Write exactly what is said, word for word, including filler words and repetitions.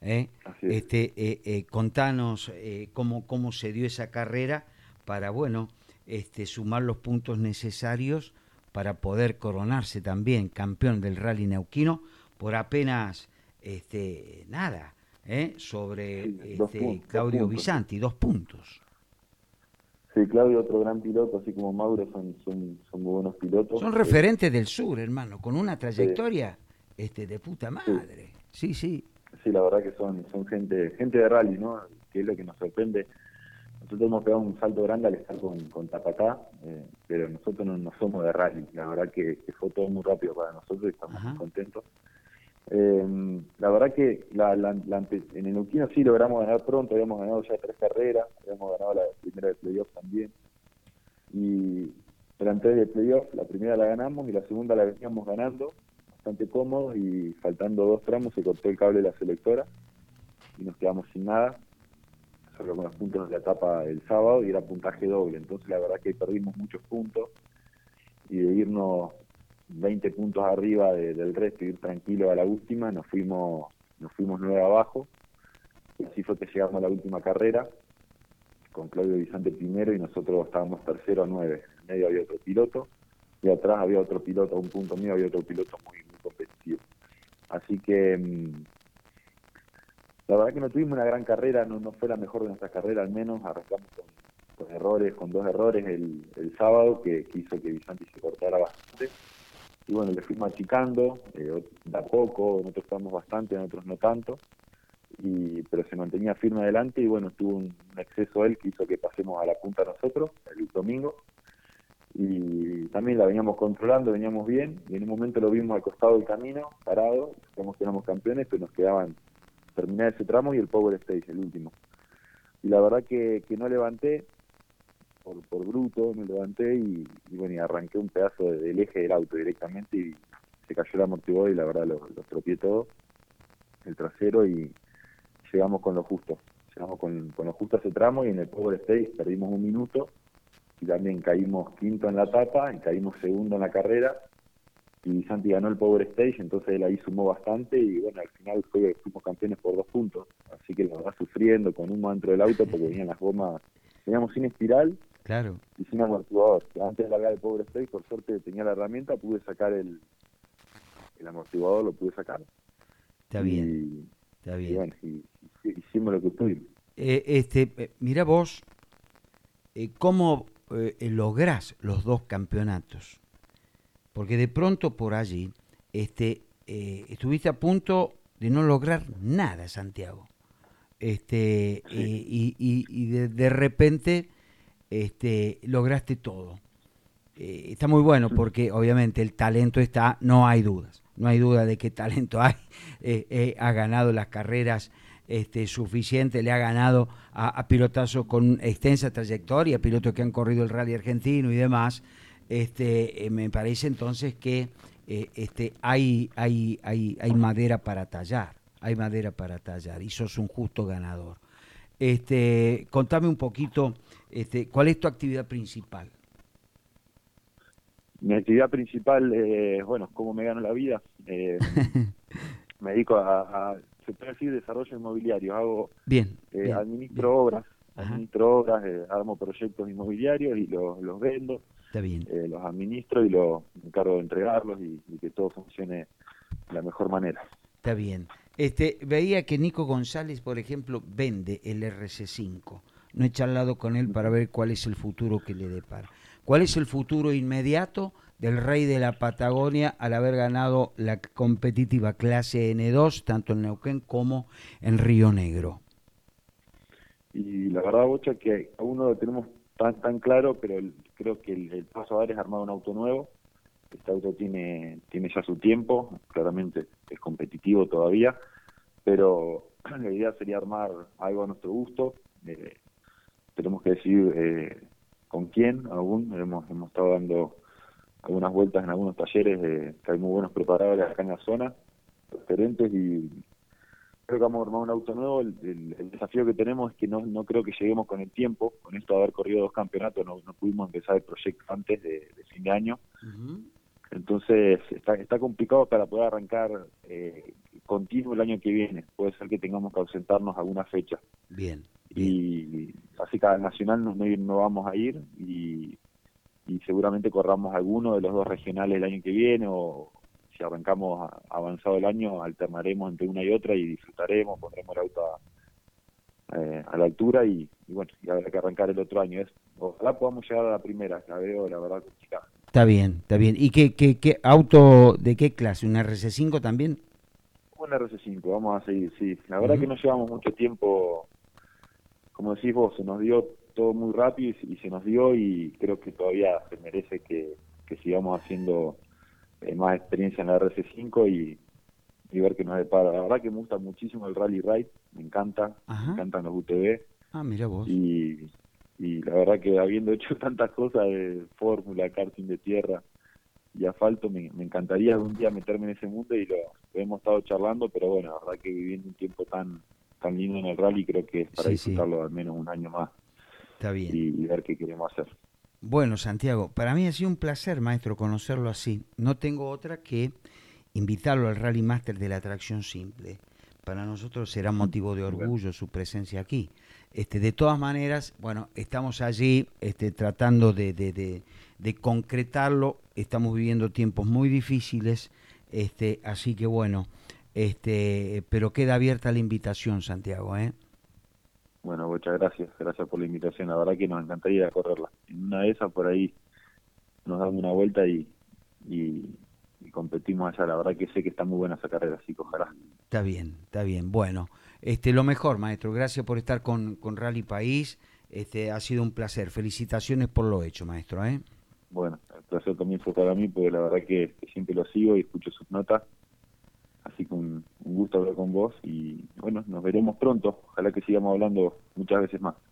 ¿eh? Así es. Este, eh, eh, contanos eh, cómo, cómo se dio esa carrera para, bueno, este, sumar los puntos necesarios para poder coronarse también campeón del Rally Neuquino por apenas, este, nada, ¿eh? Sobre Sí, dos, este, puntos dos Claudio puntos. Bisanti, dos puntos. Sí, Claudio, otro gran piloto, así como Mauro, son, son, son muy buenos pilotos. Son Eh, referentes del sur, hermano, con una sí, trayectoria este, de puta sí, madre. Sí, sí. sí, la verdad que son, son gente, gente de rally, ¿no? Que es lo que nos sorprende. Nosotros hemos pegado un salto grande al estar con, con Tapacá, eh, pero nosotros no, no somos de rally. La verdad que, que fue todo muy rápido para nosotros y estamos muy Ajá. contentos. Eh, la verdad que la, la, la, en el Neuquino sí logramos ganar pronto, habíamos ganado ya tres carreras, habíamos ganado la primera de playoff también. Y eran tres de playoff, la primera la ganamos y la segunda la veníamos ganando, bastante cómodos, y faltando dos tramos se cortó el cable de la selectora y nos quedamos sin nada, solo con los puntos de la etapa el sábado, y era puntaje doble. Entonces la verdad que perdimos muchos puntos, y de irnos veinte puntos arriba de, del resto y ir tranquilo a la última, nos fuimos nos fuimos nueve abajo, y así fue que llegamos a la última carrera con Claudio Vicente primero y nosotros estábamos tercero a nueve. En medio había otro piloto y atrás había otro piloto, a un punto mío había otro piloto muy, muy competitivo. Así que mmm, la verdad que no tuvimos una gran carrera, no, no fue la mejor de nuestras carreras, al menos arrancamos con, con errores, con dos errores el, el sábado que, que hizo que Vicente se cortara bastante. Y bueno, le fuimos achicando, eh, de a poco, nosotros estamos bastante, nosotros no tanto, y pero se mantenía firme adelante, y bueno, tuvo un, un exceso él que hizo que pasemos a la punta nosotros el domingo, y también la veníamos controlando, veníamos bien, y en un momento lo vimos al costado del camino, parado, como que éramos campeones, pero nos quedaban terminar ese tramo y el Power Stage, el último. Y la verdad que, que no levanté, por, por bruto, me levanté y, y bueno, y arranqué un pedazo de, del eje del auto directamente y se cayó el amortiguador y la verdad lo, lo estropeé todo, el trasero, y llegamos con lo justo. Llegamos con, con lo justo a ese tramo, y en el Power Stage perdimos un minuto y también caímos quinto en la etapa y caímos segundo en la carrera, y Santi ganó el Power Stage, entonces él ahí sumó bastante y bueno, al final fue, fuimos campeones por dos puntos, así que la verdad sufriendo con humo dentro del auto porque venían las gomas, veníamos sin espiral Claro. y sin amortiguador. Antes de largar el Power Stage, por suerte tenía la herramienta, pude sacar el, el amortiguador, lo pude sacar Está bien, y, está y bien. bueno, y, y, hicimos lo que pudimos. Eh, este, eh, mira vos, eh, cómo eh, lográs los dos campeonatos. Porque de pronto por allí este, eh, estuviste a punto de no lograr nada, Santiago. Este, eh, Sí, y, y, y de, de repente este, lograste todo. Eh, está muy bueno porque obviamente el talento está, no hay dudas, no hay duda de qué talento hay. Eh, eh, ha ganado las carreras este, suficiente, le ha ganado a, a pilotazos con extensa trayectoria, pilotos que han corrido el rally argentino y demás. Este, eh, me parece entonces que eh, este, hay, hay, hay, hay madera para tallar, hay madera para tallar y sos un justo ganador. Este, contame un poquito, este, ¿cuál es tu actividad principal? mi actividad principal, eh, bueno, cómo me gano la vida. Eh, me dedico a, a, se puede decir, desarrollo inmobiliario. Hago, Bien, eh, bien, bien. administro obras, Ajá, administro obras, eh, armo proyectos inmobiliarios y los, los vendo, está bien, eh, los administro y los me encargo de entregarlos y, y que todo funcione de la mejor manera. está bien. Este, veía que Nico González, por ejemplo, vende el R C cinco. No he charlado con él para Ujú. ver cuál es el futuro que le depara. ¿Cuál es el futuro inmediato del Rey de la Patagonia al haber ganado la competitiva clase N dos, tanto en Neuquén como en Río Negro? Y la verdad, Bocha, que aún no lo tenemos tan tan claro, pero el, creo que el, el paso a dar es armar un auto nuevo. Este auto tiene, tiene ya su tiempo, claramente es competitivo todavía, pero la idea sería armar algo a nuestro gusto. Eh, tenemos que decidir eh, con quién aún. Hemos, hemos estado dando algunas vueltas en algunos talleres, eh, que hay muy buenos preparadores acá en la zona, referentes, y creo que vamos a armar un auto nuevo. El, el, el desafío que tenemos es que no, no creo que lleguemos con el tiempo. Con esto de haber corrido dos campeonatos, no, no pudimos empezar el proyecto antes de, de fin de año. Uh -huh. Entonces está, está complicado para poder arrancar, eh, continuo el año que viene. Puede ser que tengamos que ausentarnos alguna fecha. Bien. Y así que al Nacional no, no, no vamos a ir y, y seguramente corramos alguno de los dos regionales el año que viene, o si arrancamos a, avanzado el año, alternaremos entre una y otra y disfrutaremos, pondremos el auto a, eh, a la altura y, y bueno, y habrá que arrancar el otro año. Es, ojalá podamos llegar a la primera, la veo la verdad complicada. Está bien, está bien. ¿Y qué, qué, qué auto, de qué clase? ¿Un R C cinco también? Un R C cinco, vamos a seguir, sí. La verdad uh-huh. que no llevamos mucho tiempo, como decís vos, se nos dio todo muy rápido y, y se nos dio, y creo que todavía se merece que, que sigamos haciendo eh, más experiencia en la R C cinco y, y ver qué nos depara. La verdad que me gusta muchísimo el Rally Ride, me encanta, Ajá. me encantan los U T V. Ah, mira vos. Y, y la verdad que habiendo hecho tantas cosas de fórmula, karting de tierra y asfalto, me, me encantaría algún día meterme en ese mundo y lo, lo hemos estado charlando, pero bueno, la verdad que viviendo un tiempo tan tan lindo en el rally, creo que es para sí, disfrutarlo sí. al menos un año más. Está bien. Y, y ver qué queremos hacer. Bueno, Santiago, para mí ha sido un placer, maestro, conocerlo así. No tengo otra que invitarlo al Rally Master de la Tracción Simple. Para nosotros será motivo de orgullo su presencia aquí. Este, de todas maneras, bueno, estamos allí este, tratando de, de, de, de concretarlo. Estamos viviendo tiempos muy difíciles, este, así que bueno, este, pero queda abierta la invitación, Santiago, ¿eh? Bueno, muchas gracias, gracias por la invitación. La verdad que nos encantaría correrla. En una de esas por ahí nos damos una vuelta y, y, y competimos allá. La verdad que sé que está muy buena esa carrera, así que ojalá. Está bien, está bien. Bueno, este, lo mejor, maestro. Gracias por estar con, con Rally País. Este, ha sido un placer. Felicitaciones por lo hecho, maestro, ¿eh? Bueno, el placer también fue para mí, porque la verdad que, que siempre lo sigo y escucho sus notas. Así que un, un gusto hablar con vos y bueno, nos veremos pronto. Ojalá que sigamos hablando muchas veces más.